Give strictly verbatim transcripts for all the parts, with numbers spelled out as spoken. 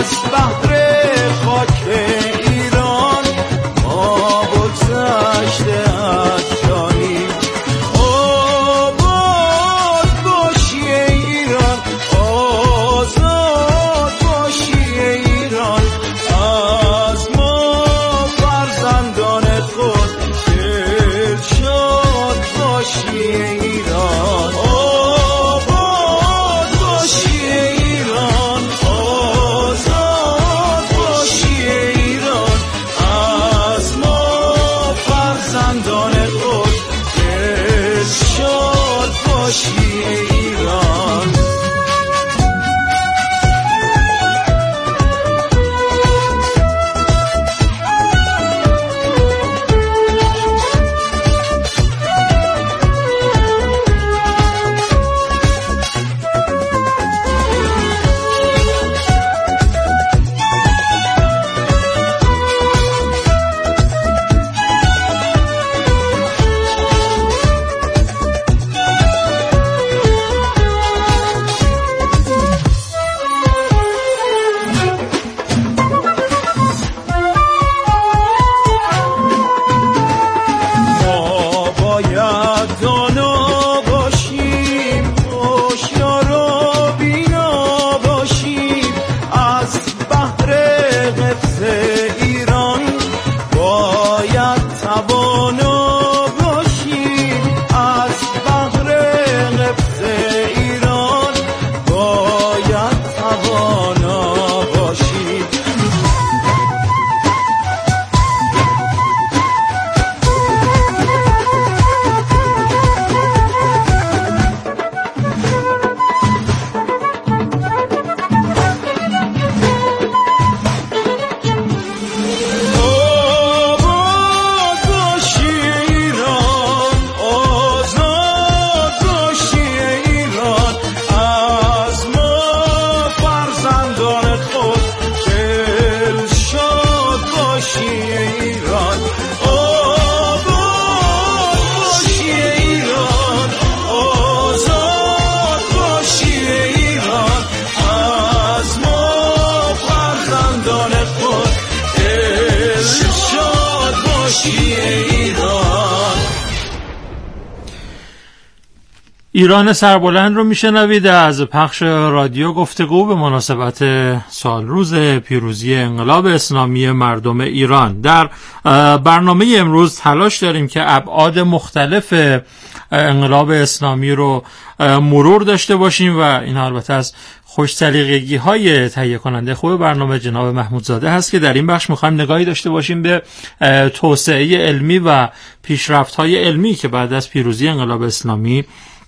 ایران سربلند رو میشنوید از پخش رادیو گفتگو به مناسبت سالروز پیروزی انقلاب اسلامی مردم ایران. در برنامه امروز تلاش داریم که ابعاد مختلف انقلاب اسلامی رو مرور داشته باشیم و این البته از خوش سلیقگی های تهیه کننده خوب برنامه جناب محمودزاده هست که در این بخش می‌خوایم نگاهی داشته باشیم به توسعه علمی و پیشرفت‌های علمی که بعد از پیروزی انقلاب اسلامی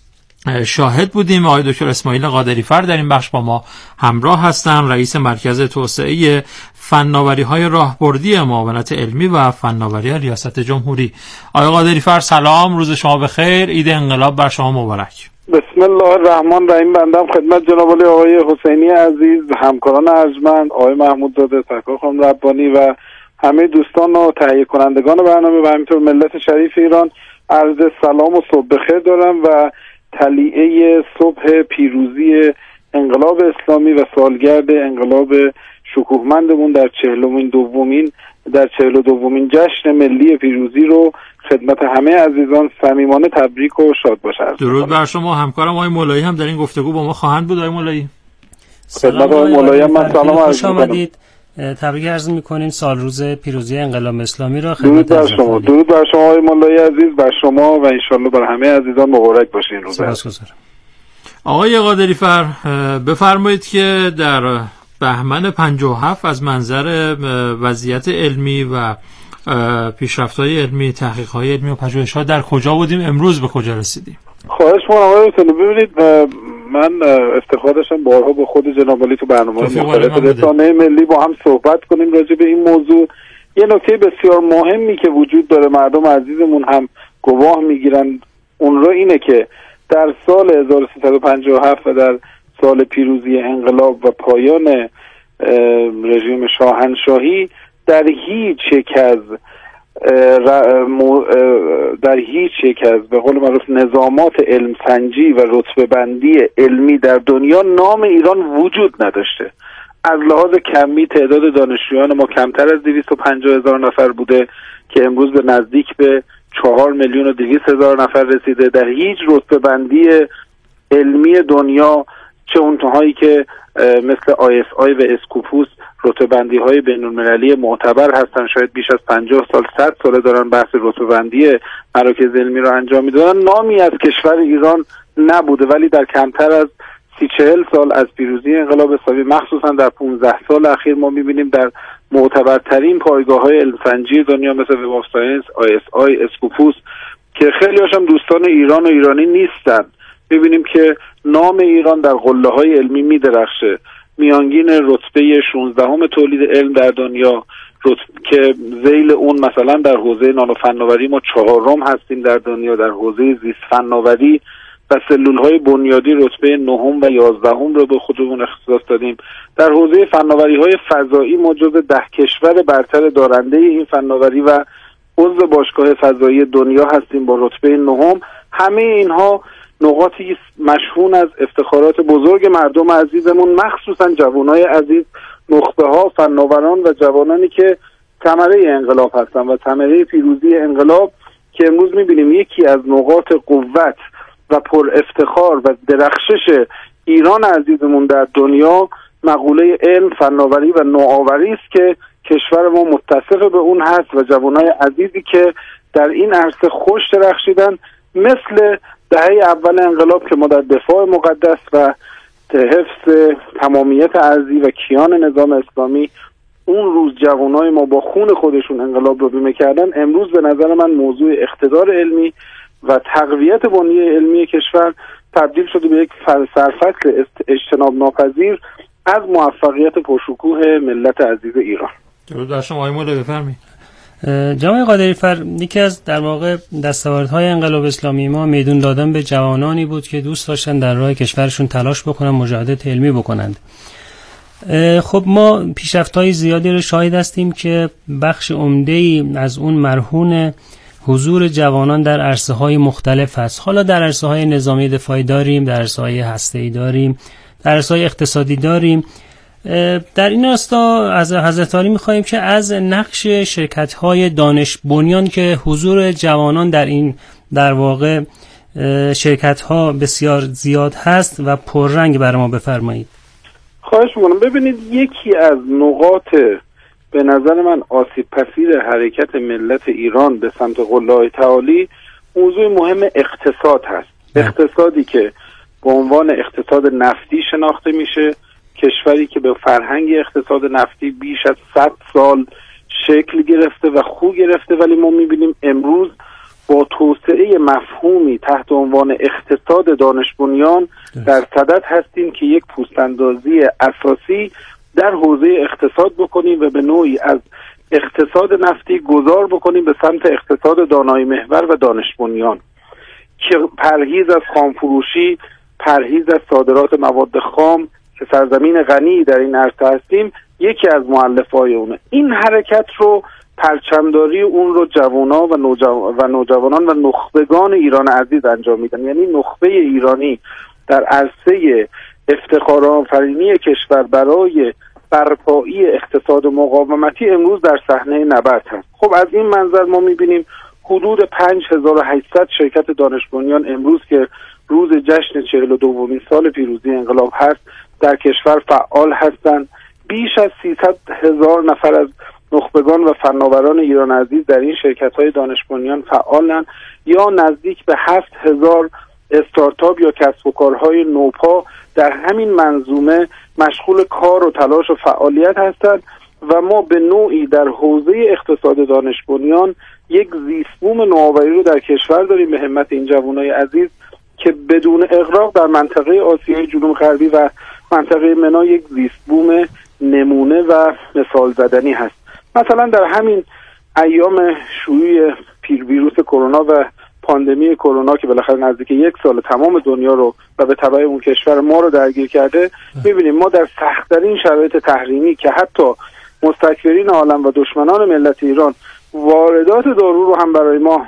شاهد بودیم. آقای دکتر اسماعیل قادری‌فر در این بخش با ما همراه هستند، رئیس مرکز توسعه فناوری‌های راهبردی معاونت علمی و فناوری ریاست جمهوری. آقای قادری‌فر سلام، روز شما بخیر، عید انقلاب بر شما مبارک. بسم الله الرحمن الرحیم. بندم خدمت جناب آقای حسینی عزیز، همکاران ارجمند، آقای محمودزاده، سرکار خانم ربانی و همه دوستان و تهیه کنندگان برنامه و همینطور ملت شریف ایران عرض سلام و صبح بخیر دارم و تلیعه صبح پیروزی انقلاب اسلامی و سالگرد انقلاب شکوهمندمون در چهلمین دومین در چهل و دومین جشن ملی پیروزی رو خدمت همه عزیزان صمیمانه تبریک و شاد باشه. درود بر شما. همکارم آقای مولایی هم در این گفتگو با ما خواهند بود. آقای مولایی خدمت آقای مولایی من سلام عرض می‌کنم. تبریک عرض می‌کنیم سال روز پیروزی انقلاب اسلامی را. درود بر شما. درود بر شما آقای مولایی عزیز، بر شما و انشالله بر همه عزیزان مبارک باشه این روز. سپاسگزارم. آقای قادری‌فر بفرمایید که در بهمن پنجاه و هفت از منظر وضعیت علمی و پیشرفت‌های علمی، تحقیق‌های علمی و پژوهش‌ها در کجا بودیم، امروز به کجا رسیدیم؟ خواهش می‌کنم آقای حسینی. ببینید من افتخار داشتم بارها با خود جناب عالی تو برنامه‌های مختلف رسانه ملی با هم صحبت کنیم راجع به این موضوع. یه نکته بسیار مهمی که وجود داره، مردم عزیزمون هم گواه می‌گیرن اون رو، اینه که در سال هزار و سیصد و پنجاه و هفت و در سال پیروزی انقلاب و پایان رژیم شاهنشاهی در هیچ یک از در هیچ یک از به قول معروف نظامات علم سنجی و رتبه بندی علمی در دنیا نام ایران وجود نداشته. از لحاظ کمی تعداد دانشجویان ما کمتر از دویست و پنجاه هزار نفر بوده که امروز به نزدیک به چهار میلیون و دویست هزار نفر رسیده. در هیچ رتبه بندی علمی دنیا، چه اونهایی که مثل آی اس آی و اسکوپوس رتبه بندی های بین المللی معتبر هستن، شاید بیش از پنجاه سال صد ساله دارن بحث رتبه بندی مراکز علمی رو انجام میدن، نامی از کشور ایران نبوده، ولی در کمتر از سی چهل سال از پیروزی انقلاب اسلامی، مخصوصا در پانزده سال اخیر، ما میبینیم در معتبرترین پایگاه های علم سنجی دنیا مثل وب آف ساینس، آی اس آی، اسکوپوس که خیلی هاشم دوستان ایران و ایرانی نیستن، میبینیم که نام ایران در قله های علمی میدرخشه. میانگین رتبه شانزدهم تولید علم در دنیا که ذیل اون مثلا در حوزه نانو فناوری ما چهارم هستیم در دنیا، در حوزه زیست فناوری و سلول های بنیادی رتبه نهم و یازدهم رو به خودمون اختصاص دادیم. در حوزه فناوری های فضایی ما جزو ده کشور برتر دارنده این فناوری و عضو باشگاه فضایی دنیا هستیم با رتبه نهم. همه اینها نقاطی مشهون از افتخارات بزرگ مردم عزیزمون، مخصوصا جوانای عزیز، نخبه ها، فناوران و جوانانی که ثمره انقلاب هستن و ثمره پیروزی انقلاب که امروز میبینیم یکی از نقاط قوت و پر افتخار و درخشش ایران عزیزمون در دنیا مقوله علم، فناوری و نوآوری است که کشور ما متصف به اون هست و جوانای عزیزی که در این عرصه خوش درخشیدن، مثل دهه اول انقلاب که ما در دفاع مقدس و حفظ تمامیت ارضی و کیان نظام اسلامی اون روز جوانای ما با خون خودشون انقلاب رو بیمه کردن، امروز به نظر من موضوع اقتدار علمی و تقویت بنیه علمی کشور تبدیل شده به یک سرفصل اجتناب ناپذیر از موفقیت پرشکوه ملت عزیز ایران. درود بر شما آقای مولا، بفرمایید. جناب قادری‌فر، یکی از در واقع دستاوردهای انقلاب اسلامی ما میدون دادن به جوانانی بود که دوست داشتن در راه کشورشون تلاش بکنن، مجاهدت علمی بکنند. خب ما پیشرفت‌های زیادی رو شاهد هستیم که بخش عمده‌ای از اون مرهون حضور جوانان در عرصه‌های مختلف هست. حالا در عرصه‌های نظامی دفاعی داریم، در عرصه‌های هسته‌ای داریم، در عرصه‌های اقتصادی داریم. در این راستا از حضرت عالی می‌خوایم که از نقش شرکت‌های دانش بنیان که حضور جوانان در این در واقع شرکت‌ها بسیار زیاد هست و پررنگ برای ما بفرمایید. خواهش می‌کنم. ببینید، یکی از نقاط به نظر من آسیب پذیر حرکت ملت ایران به سمت قله تعالی موضوع مهم اقتصاد هست. اقتصادی که به عنوان اقتصاد نفتی شناخته میشه، کشوری که به فرهنگ اقتصاد نفتی بیش از صد سال شکل گرفته و خو گرفته، ولی ما میبینیم امروز با توسعه مفهومی تحت عنوان اقتصاد دانش بنیان در صدد هستیم که یک پوستاندازی اساسی در حوزه اقتصاد بکنیم و به نوعی از اقتصاد نفتی گذار بکنیم به سمت اقتصاد دانایی محور و دانش بنیان که پرهیز از خامفروشی، پرهیز از صادرات مواد خام که سرزمین غنی در این عرصه هستیم یکی از مؤلفه‌های اونه. این حرکت رو، پرچمداری اون رو جوانا و, نوجو... و نوجوانان و نخبگان ایران عزیز انجام میدن. یعنی نخبه ایرانی در عرصه افتخارآفرینی کشور برای برپایی اقتصاد مقاومتی امروز در صحنه نبرد هست. خب از این منظر ما میبینیم حدود پنج هزار و هشتصد شرکت دانش بنیان امروز که روز جشن چهل و دومین سال پیروزی انقلاب هست در کشور فعال هستند. بیش از سیصد هزار نفر از نخبگان و فناوران ایران عزیز در این شرکت‌های دانش بنیان فعالن، یا نزدیک به هفت هزار استارتاپ یا کسب و کارهای نوپا در همین منظومه مشغول کار و تلاش و فعالیت هستند و ما به نوعی در حوزه اقتصاد دانش بنیان یک زیستبوم نوآوری رو در کشور داریم به همت این جوانای عزیز که بدون اغراق در منطقه آسیای جنوب غربی و منطقه منا یک زیستبوم نمونه و مثال زدنی هست. مثلا در همین ایام شیوع ویروس کرونا و پاندمی کرونا که بالاخره نزدیک یک سال تمام دنیا رو و به تبع اون کشور ما رو درگیر کرده، می‌بینیم ما در سخت‌ترین شرایط تحریمی که حتی مستکبرین عالم و دشمنان ملت ایران واردات دارو رو هم برای ما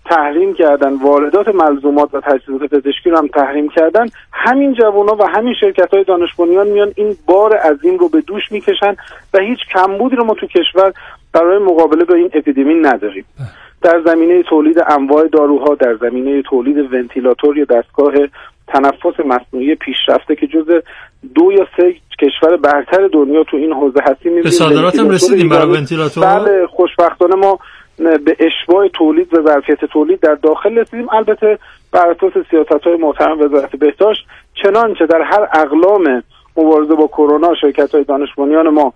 تحریم کردن، واردات ملزومات و تجهیزات پزشکی رو هم تحریم کردن، همین جوونا و همین شرکت‌های دانش بنیان میان این بار عظیم رو به دوش میکشن و هیچ کمبودی رو ما تو کشور برای مقابله با این اپیدمی نداریم. در زمینه تولید انواع داروها، در زمینه تولید ونتیلاتور یا دستگاه تنفس مصنوعی پیشرفته که جزء دو یا سه کشور برتر دنیا تو این حوزه هستیم. به صادرات هم رسیدیم برای ونتیلاتور. بله، خوشبختانه ما به اشباع تولید و ظرفیت تولید در داخل رسیدیم، البته بر اساس سیاست‌های محترم وزارت بهداشت. چنانچه در هر اقلام مبارزه با کرونا شرکت‌های دانش بنیان ما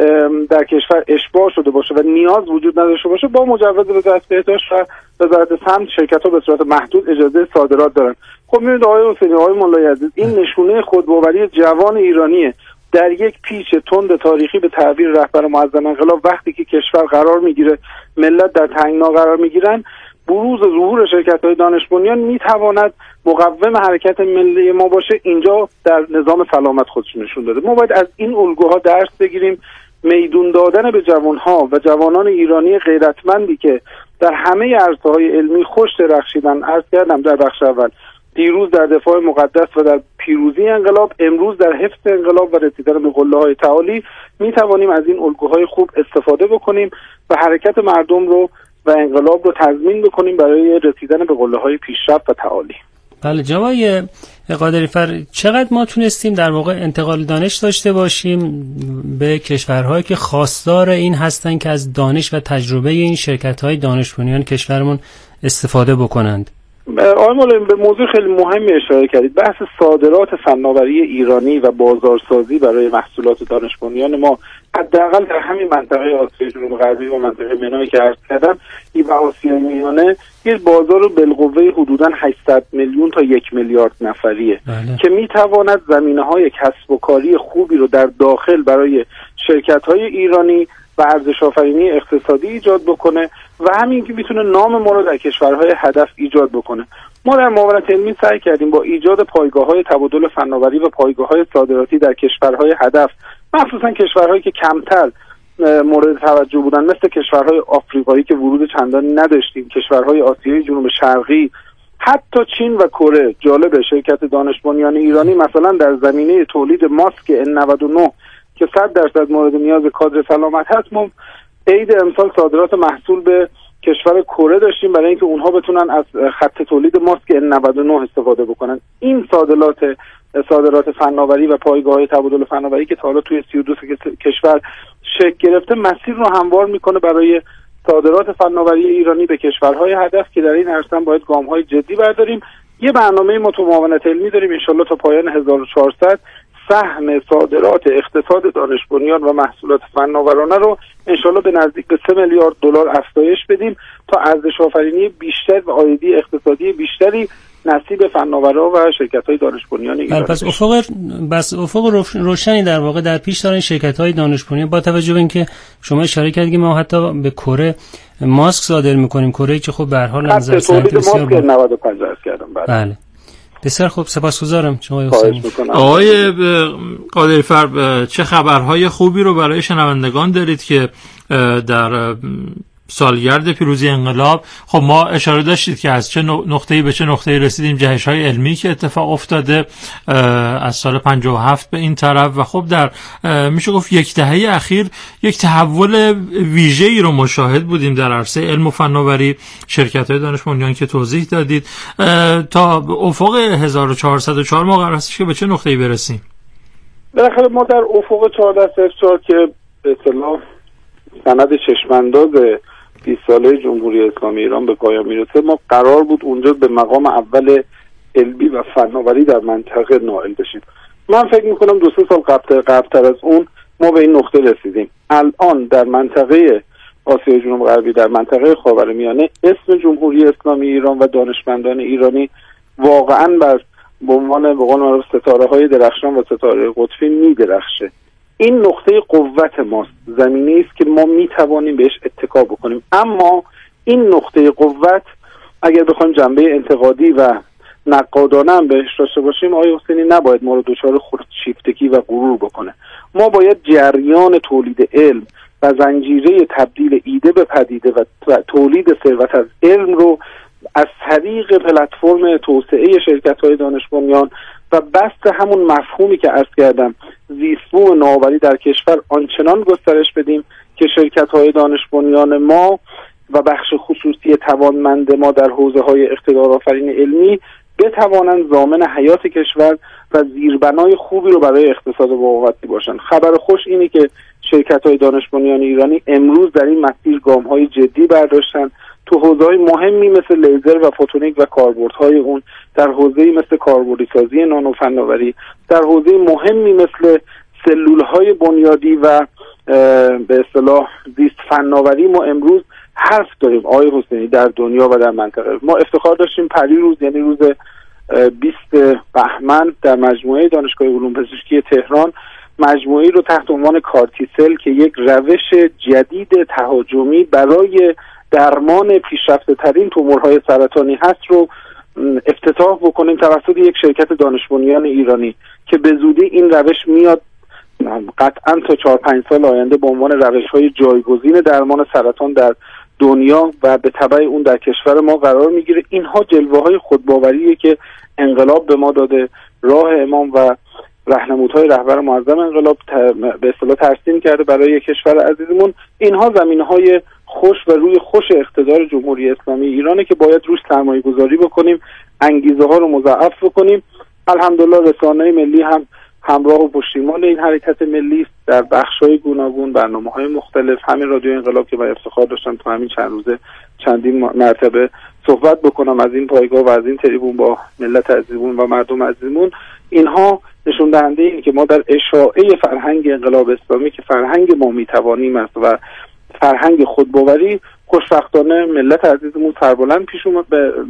در کشور اشباع شده باشه و نیاز وجود نداشته باشه، با مجوز وزارت بهداشت و وزارت سمت شرکت‌ها به صورت محدود اجازه صادرات دارن. خب می‌بینید آقای حسینی، آقای مولایی عزیز، این نشونه خودباوری جوان ایرانیه در یک پیچ تند تاریخی به تعبیر رهبر معظم انقلاب. وقتی که کشور قرار میگیره، ملت در تنگنا قرار میگیرن، بروز و ظهور شرکت‌های دانش بنیان میتواند مقوم حرکت ملی ما باشه. اینجا در نظام سلامت خودش نشون داده. ما باید از این الگوها درس بگیریم. میدون دادن به جوانها و جوانان ایرانی غیرتمندی که در همه عرصه‌های علمی خوش درخشیدن، عرض کردم در بخش اول، دیروز در دفاع مقدس و در پیروزی انقلاب، امروز در حفظ انقلاب و رسیدن به قله‌های تعالی، می توانیم از این الگوهای خوب استفاده بکنیم و حرکت مردم رو و انقلاب رو تضمین بکنیم برای رسیدن به قله‌های پیشرفت و تعالی. بله جناب قادری‌فر، چقدر ما تونستیم در واقع انتقال دانش داشته باشیم به کشورهایی که خواستار این هستن که از دانش و تجربه این شرکت‌های دانش بنیان کشورمون استفاده بکنند؟ آقای مولایی، به موضوع خیلی مهمی اشاره کردید. بحث صادرات فناوری ایرانی و بازارسازی برای محصولات دانش بنیان ما حداقل در همین منطقه آسیای جنوب غربی و منطقه منایی که عرض کردم، این و آسیای میانه یک بازار بالقوه حدوداً هشتصد میلیون تا یک میلیارد نفریه. بله. که میتواند زمینه‌های کسب و کاری خوبی رو در داخل برای شرکت‌های ایرانی و ارزش آفرینی اقتصادی ایجاد بکنه و همین که میتونه نام ما رو در کشورهای هدف ایجاد بکنه. ما در معاونت علمی سعی کردیم با ایجاد پایگاه‌های تبادل فناوری و پایگاه‌های صادراتی در کشورهای هدف، مخصوصا کشورهایی که کمتر مورد توجه بودن، مثل کشورهای آفریقایی که ورود چندانی نداشتیم، کشورهای آسیای جنوب شرقی، حتی چین و کره. جالب، شرکت دانش بنیان ایرانی مثلا در زمینه تولید ماسک ان نود و نه که صد درصد مورد نیاز کادر سلامت هست، ما عید امسال صادرات محصول به کشور کره داشتیم برای اینکه اونها بتونن از خط تولید ماسک ان نود و نه استفاده بکنن. این صادرات صادرات فناوری و پایگاه‌های تبادل فناوری که تا حالا توی سی و دو کشور شکل گرفته، مسیر رو هموار میکنه برای صادرات فناوری ایرانی به کشورهای هدف که در این عرصه باید گام‌های جدی برداریم. یه برنامه ما تو معاونت علمی داریم ان شاءالله تا پایان هزار و چهارصد سهم صادرات اقتصاد دانش بنیان و محصولات فناورانه رو انشالله به نزدیک به سه میلیارد دلار افزایش بدیم تا ارزش آفرینی بیشتر و عایدی اقتصادی بیشتری نصیب فناورا و شرکت‌های دانش بنیان ایران. پس افق بس افق روشنی در واقع در پیش دارن شرکت‌های دانش بنیان، با توجه به اینکه شما اشاره کردید که ما حتی به کره ماسک صادر می‌کنیم، کره که خب به هر حال نظر صنعتی بسیار ماسک نود و پنج درصد کردم. بله. بسیار خوب، سپاسگزارم آقای حسینی. آقای قادری‌فر، چه خبرهای خوبی رو برای شنوندگان دارید که در سالگرد پیروزی انقلاب، خب ما اشاره داشتید که از چه نقطه‌ای به چه نقطه‌ای رسیدیم، جهش‌های علمی که اتفاق افتاده از سال پنجاه و هفت به این طرف و خب در میشه گفت یک دهه اخیر یک تحول ویژه‌ای رو مشاهد بودیم در عرصه علم و فناوری، شرکت‌های دانش بنیان که توضیح دادید. تا افق هزار و چهارصد و چهار ما قرار است که به چه نقطه‌ای برسیم؟ بالاخره ما در افق چهارصد و چهار که به اصطلاح سند چشمانداز بیست ساله جمهوری اسلامی ایران به پایان میرسه، ما قرار بود اونجا به مقام اول علمی و فناوری در منطقه نائل بشیم. من فکر میکنم دو سه سال قبل قبلتر از اون ما به این نقطه رسیدیم. الان در منطقه آسیای جنوب غربی، در منطقه خاورمیانه، اسم جمهوری اسلامی ایران و دانشمندان ایرانی واقعا بر به عنوان به قول معروف ستاره‌های درخشان و ستاره قطبی می‌درخشه. این نقطه قوت ماست، زمینه‌ای است که ما میتوانیم بهش اتکا بکنیم. اما این نقطه قوت اگر بخوایم جنبه انتقادی و نقادانه هم بهش داشته باشیم، آقای حسینی، نباید ما رو دچار خودشیفتگی و غرور بکنه. ما باید جریان تولید علم و زنجیره تبدیل ایده به پدیده و تولید ثروت از علم رو از طریق پلتفرم توسعه شرکت‌های دانش بنیان و بست همون مفهومی که عرض کردم زیست‌بوم نوآوری در کشور آنچنان گسترش بدیم که شرکت‌های دانش بنیان ما و بخش خصوصی توانمند ما در حوزه‌های اقتدارآفرین علمی بتوانند ضامن حیات کشور و زیربنای خوبی رو برای اقتصاد موقتی باشن. خبر خوش اینه که شرکت‌های دانش بنیان ایرانی امروز در این مسیر گام‌های جدی برداشتن. تو حوزه‌های مهمی مثل لیزر و فوتونیک و کاربردهای اون، در حوزه‌ای مثل کاربردی سازی نانو فناوری، در حوزه مهمی مثل سلول‌های بنیادی و به اصطلاح زیست فناوری ما امروز حرف داریم آقای حسینی در دنیا و در منطقه. ما افتخار داشتیم پریروز یعنی روز بیست بهمن در مجموعه دانشگاه علوم پزشکی تهران مجموعه‌ای رو تحت عنوان کارتیسل که یک روش جدید تهاجمی برای درمان پیشرفته ترین تومورهای سرطانی هست رو افتتاح بکنیم توسط یک شرکت دانش بنیان ایرانی که به زودی این روش میاد قطعا تا چهار پنج سال آینده به عنوان روش‌های جایگزین درمان سرطان در دنیا و به تبع اون در کشور ما قرار میگیره. اینها جلوه‌های خودباوریه که انقلاب به ما داده، راه امام و راهنمودهای رهبر معظم انقلاب به اصطلاح ترسیم کرده برای کشور عزیزمون. اینها زمینه‌های خوش و روی خوش اقتدار جمهوری اسلامی ایرانه که باید روش سرمایه گذاری بکنیم، انگیزه ها رو مضاعف بکنیم. الحمدلله رسانه‌های ملی هم همراه و پشتیبان این حرکت ملی است در بخش‌های گوناگون، برنامه‌های مختلف. همین رادیو انقلاب که من افتخار داشتم تو همین چند روزه چندین مرتبه صحبت بکنم از این پایگاه و از این تریبون با ملت عزیزمون و مردم عزیزمون، اینها نشون دهنده اینه که ما در اشاعه فرهنگ انقلاب اسلامی که فرهنگ ما میتوانیم است و فرهنگ خودباوری، خوشبختانه ملت عزیزمون سربلند پیش اومد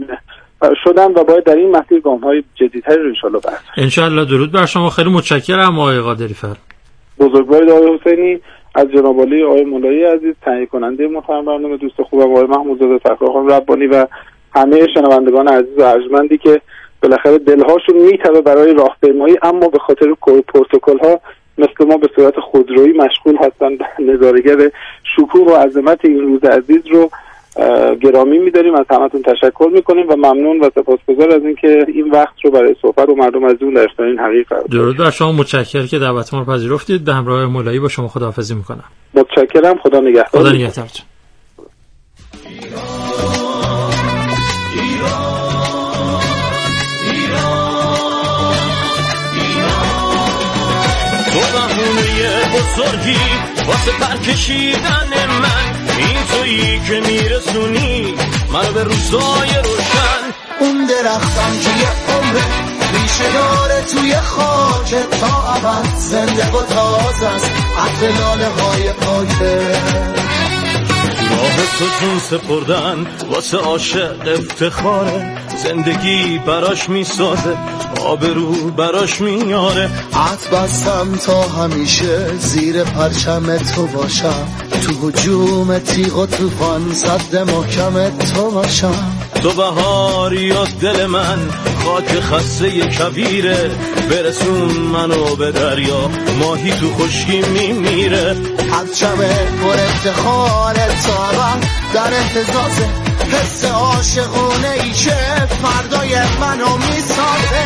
شدن و باید در این مسیر گام‌های جدی‌تری رو انشالله برداریم. انشالله. درود بر شما، خیلی متشکرم آقای قادری‌فر. بزرگوارید آقای حسینی، از جناب عالی آقای مولایی عزیز، تهیه کننده محترم برنامه، دوست خوبم آقای محمودزاده تکاخان ربانی و همه شنوندگان عزیز و ارجمندی که بالاخره دلهاشون میتره برای راهپیمایی اما به خاطر پروتکل‌ها مثل ما به صورت خودرویی مشغول هستن. نظاره‌گر شکوه و عظمت این روز عزیز رو گرامی می‌داریم، از همتون تشکر می‌کنیم و ممنون و سپاسگزار از اینکه این وقت رو برای صحبت و مردم عزیزمون در اختیار این حقیقت قرار دادید. درود بر شما، متشکرم که دعوت ما رو پذیرفتید. به همراه مولایی با شما خداحافظی می‌کنم. متشکرم، خدا نگهدار. خدا نگهدارتون. بزرگی واسه پرکشیدن من، این تویی که میرسونی منو به روزای روشن. اون درختم که یه عمره ریشه داره توی خاک تا ابد، زنده و تازه است عطر لاله های پاکه. راه تو جون سپردن واسه عاشق افتخاره، زندگی براش میسازه آبرو براش میاره. عطر بستم تا همیشه زیر پرچم تو باشم، تو هجوم تیغ و توفان صد محکم تو باشم. تو بهاری از دل من، خاک خسته کبیره، برسون منو به دریا، ماهی تو خشکی میمیره. پرچم پر افتخار تو در اهتزازه، حس عاشقونه ای که فردای منو میسازه.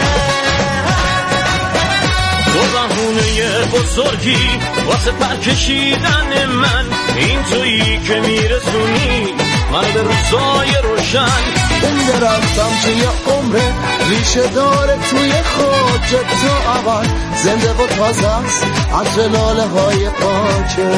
تو بهونه بزرگی واسه پرکشیدن من، این تویی که میرسونی منو به روزای روشن. این درختم که یه عمره ریشه داره توی خاک تو ابد، زنده و تازه است عطر لاله های پاکه.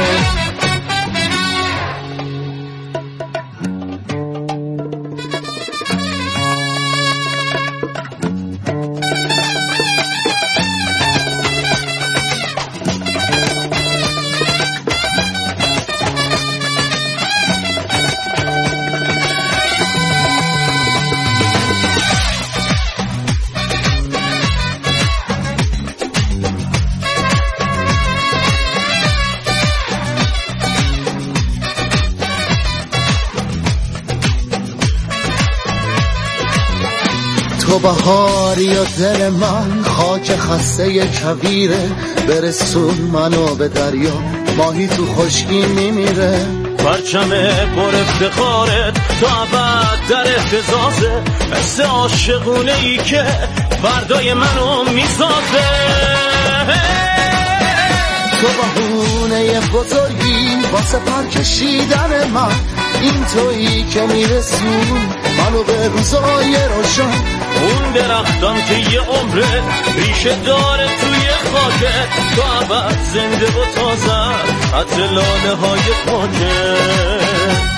تو بهاری و دل من، خاک خسته کویره، برسون منو به دریا، ماهی تو خشکی میمیره. پرچم پر افتخارت تا ابد در اهتزازه، حس عاشقونه ای که فردای منو میسازه. تو بهونه بزرگی واسه پر کشیدن من، این تویی که میرسون منو به روزای روشن. اون درختم که یه عمره ریشه داره توی خاکت، تو ابد زنده و تازه عطر لاله های خاکت.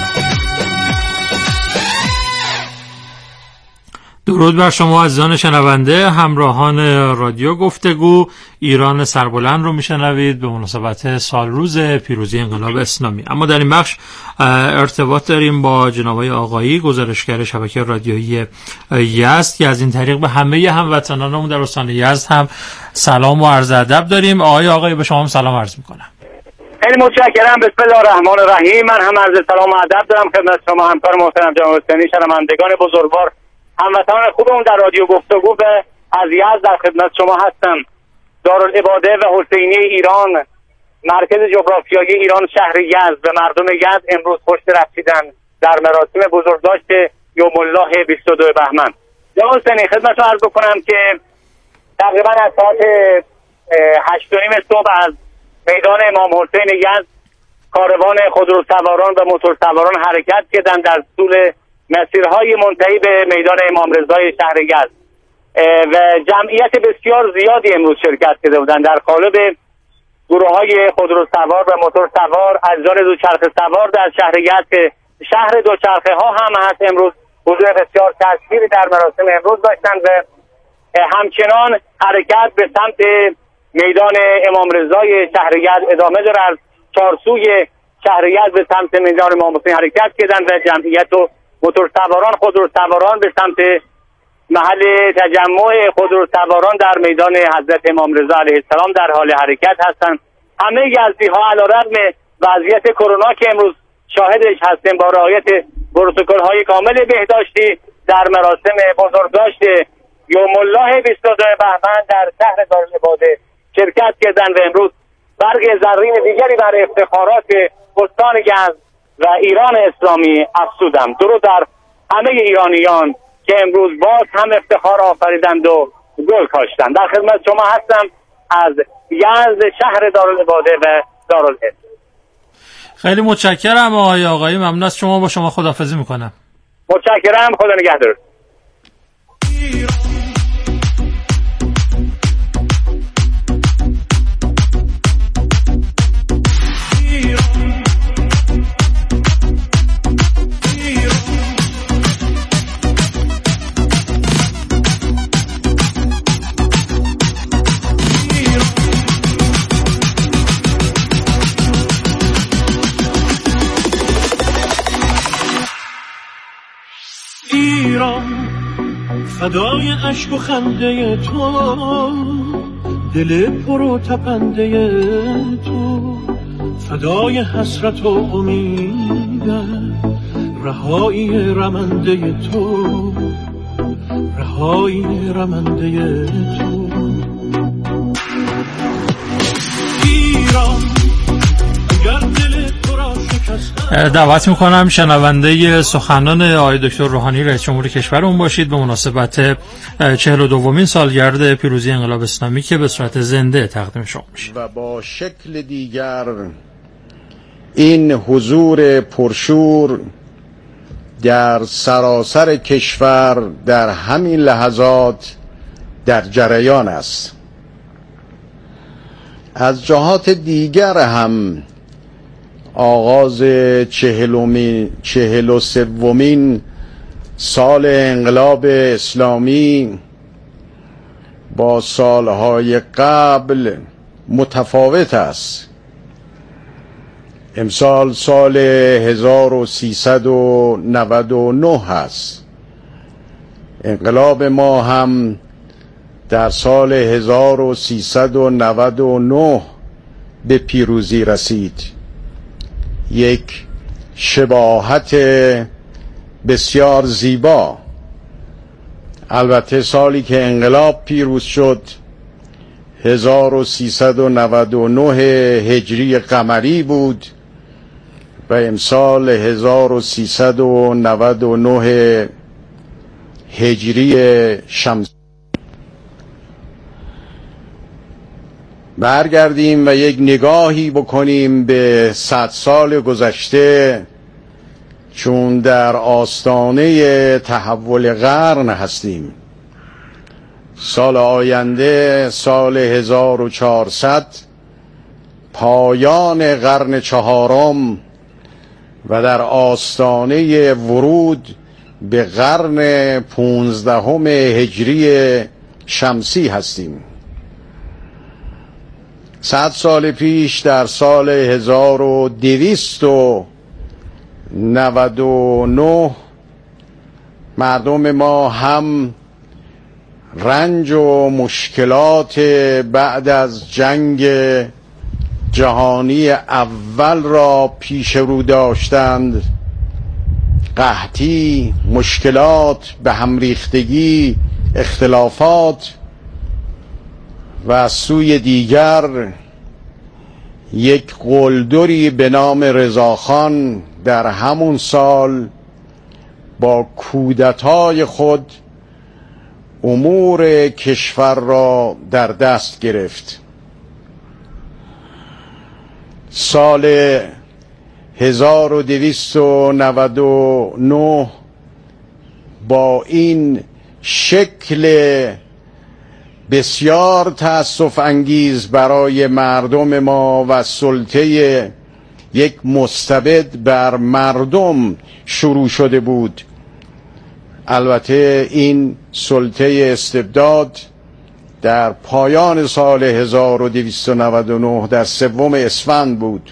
درود بر شما عزیزان شنونده، همراهان رادیو گفتگو. ایران سربلند رو میشنوید به مناسبت سال روز پیروزی انقلاب اسلامی. اما در این بخش ارتباط داریم با جناب آقایی، گزارشگر شبکه رادیویی یزد، که از این طریق به همه هموطنانمون در استان یزد هم سلام و عرض ادب داریم. آقای آقایی به شما هم سلام عرض میکنم. خیلی متشکرم. بسم الله الرحمن الرحیم. من هم عرض سلام و ادب دارم خدمت شما همکار محترم جناب حسینی، شنوندگان بزرگوار، هموطنان خوبمون در رادیو گفتگو. به از یزد در خدمت شما هستم. دارالعباده و حسینی ایران، مرکز جغرافیایی ایران، شهر یزد، به مردم یزد امروز خوش رسیدن در مراسم بزرگداشت یوم الله بیست و دو بهمن. جناب حسینی خدمتتون عرض بکنم که تقریبا از ساعت هشت و نیم صبح از میدان امام حسین یزد کاروان خودروسواران و موتورسواران حرکت کردند در طول مسیرهای منتهی به میدان امام رضای شهر یزد و جمعیت بسیار زیادی امروز شرکت کرده بودند در قالب گروه‌های خودروسوار و موتورسوار از جان دوچرخه سوار در شهر یزد. شهر دوچرخه ها هم هست امروز حضور بسیار تشکیلی در مراسم امروز داشتند و همچنان حرکت به سمت میدان امام رضای شهر یزد ادامه داره. از چارسوی شهر یزد به سمت میدان امام حسین حرکت کردند و جمعیت و موتورسواران خودروسواران به سمت محل تجمع خودروسواران در میدان حضرت امام رضا علیه السلام در حال حرکت هستند. همه یزدی ها علیرغم وضعیت کرونا که امروز شاهدش هستیم با رعایت پروتکل های کامل بهداشتی در مراسم بزرگداشت یوم الله بیست و دو بهمن در شهر دارالعباده شرکت کردند و امروز برگ زرین دیگری بر افتخارات استان یزد و ایران اسلامی افزودم. درود در همه ایرانیان که امروز باز هم افتخار آفریدند و گل کاشتند. در خدمت شما هستم از یزد شهر دارالعباده و دارالعلم. خیلی متشکرم آقای آقایی، ممنون از شما. با شما خداحافظی میکنم. متشکرم، خدا نگهدار. فدای اشک و خنده تو، دل پر و تپنده تو، فدای حسرت و امیدم، رهایی رمنده تو، رهایی رمنده تو. ایران اگر دل تو را شکستم. دعوت میکنم شنونده سخنان آقای دکتر روحانی رئیس جمهور کشورمون باشید به مناسبت چهل و دومین سالگرد پیروزی انقلاب اسلامی که به صورت زنده تقدیم شما میشه. و با شکل دیگر این حضور پرشور در سراسر کشور در همین لحظات در جریان است. از جهات دیگر هم آغاز چهلومین چهل و سومین سال انقلاب اسلامی با سالهای قبل متفاوت است. امسال سال هزار و سیصد و نود و نه است. انقلاب ما هم در سال هزار و سیصد و نود و نه به پیروزی رسید. یک شباهت بسیار زیبا. البته سالی که انقلاب پیروز شد هزار و سیصد و نود و نه هجری قمری بود و امسال هزار و سیصد و نود و نه هجری شمسی برگردیم و یک نگاهی بکنیم به صد سال گذشته، چون در آستانه تحول قرن هستیم. سال آینده، سال هزار و چهارصد، پایان قرن چهارم و در آستانه ورود به قرن پونزدهم هجری شمسی هستیم. صد سال پیش در سال هزار و دویست و نود و نه مردم ما هم رنج و مشکلات بعد از جنگ جهانی اول را پیش رو داشتند. قحطی، مشکلات، به هم ریختگی، اختلافات، و از سوی دیگر یک قلدری به نام رضاخان در همون سال با کودتای خود امور کشور را در دست گرفت. سال هزار و دویست و نود و نه با این شکل بسیار تأسف انگیز برای مردم ما و سلطه یک مستبد بر مردم شروع شده بود. البته این سلطه استبداد در پایان سال هزار و دویست و نود و نه در سوم اسفند بود.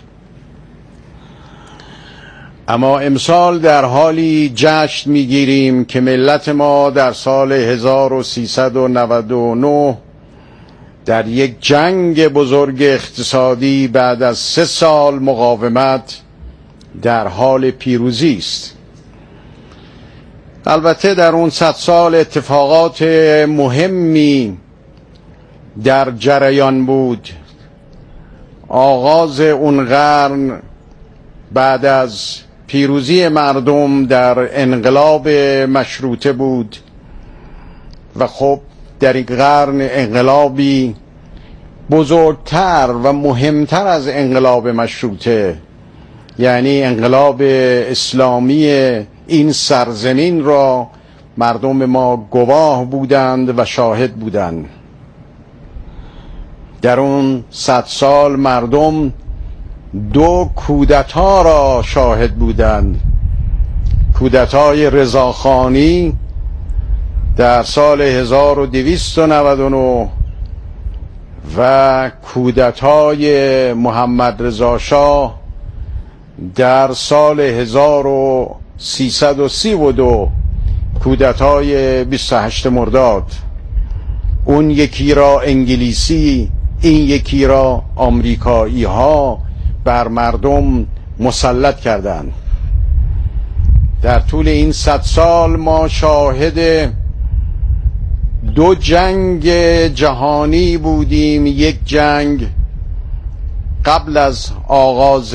اما امسال در حالی جشن میگیریم که ملت ما در سال هزار و سیصد و نود و نه در یک جنگ بزرگ اقتصادی بعد از سه سال مقاومت در حال پیروزی است. البته در اون صد سال اتفاقات مهمی در جریان بود. آغاز اون قرن بعد از پیروزی مردم در انقلاب مشروطه بود و خب در این قرن انقلابی بزرگتر و مهمتر از انقلاب مشروطه، یعنی انقلاب اسلامی این سرزمین را مردم ما گواه بودند و شاهد بودند. در اون صد سال مردم دو کودتا را شاهد بودند. کودتای رضاخانی در سال هزار و دویست و نود و نه و کودتای محمد رضا شاه در سال هزار و سیصد و سی و دو، کودتای بیست و هشتم مرداد. اون یکی را انگلیسی، این یکی را آمریکایی ها بر مردم مسلط کردند. در طول این صد سال ما شاهد دو جنگ جهانی بودیم. یک جنگ قبل از آغاز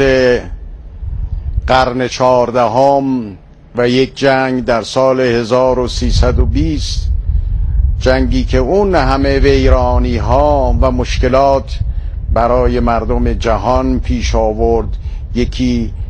قرن چهاردهم و یک جنگ در سال هزار و سیصد و بیست، جنگی که اون همه ویرانی ها و مشکلات برای مردم جهان پیش آورد. یکی